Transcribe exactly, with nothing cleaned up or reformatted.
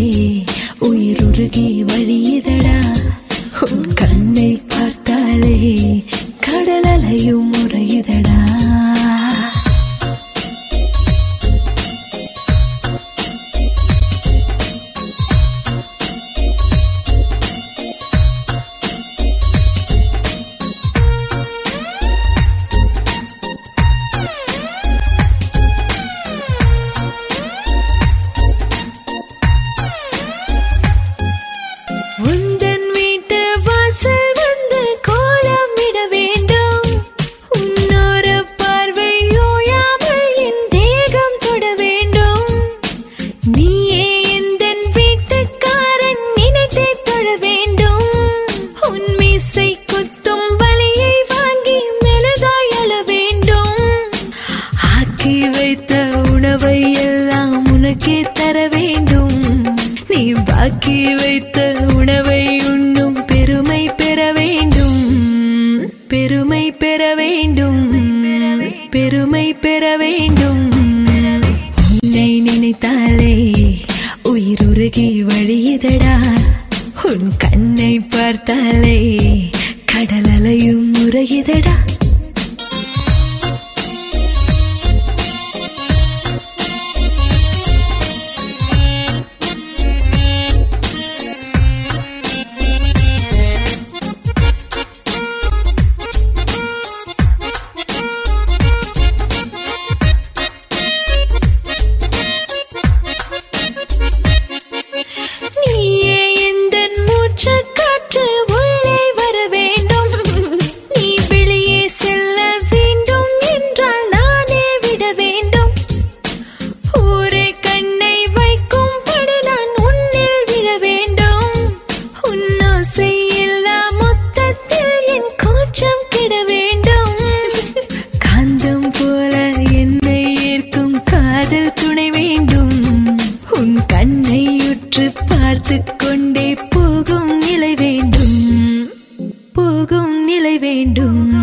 உயிருருகி வழியுதடா. உன் கண்ணை பார்த்தாலே கடல் அலையும் முறையுதடா. உந்தன் வீட்டு வாசல் வந்து கோலமிட வேண்டும். உன்னோர பார்வை ஓயாமல் என் தேகம் தொட வேண்டும். நீயே எந்தன் வீட்டுக்காரன் நினைத்தே தொழ வேண்டும். உன் மீசை குத்தும் வலியை வாங்கி மெழுதாய் அழ வேண்டும். ஆக்கி வைத்த உணவை எல்லாம் உனக்கே தர வேண்டும். நீ பாக்கி வைத்த உணவை உண்ணும் பெருமை பெற வேண்டும். பெருமை பெற வேண்டும். பெருமை பெற வேண்டும். உன்னை நினைத்தாலே உயிருருகி வழியுதடா. உன் கண்ணை பார்த்தாலே கடல் அலையும் முறையுதடா. நீயே எந்தன் மூச்சுக் காற்று உள்ளே வர வேண்டும். நீ வெளியே செல்ல வேண்டும் என்றால் நானே விட வேண்டும். ஊரே கண்ணை வைக்கும்படி நான் உன்னில் விழ வேண்டும். உன்னோசை இல்லா மொத்தத்தில் என் கூச்சம் கிட வேண்டும். காந்தம் போல என்னை ஏற்கும் காதல் துணை வேண்டும். உன் கண்ணை உற்று பார்த்து கொண்டே போகும் நிலை வேண்டும். போகும் நிலை வேண்டும்.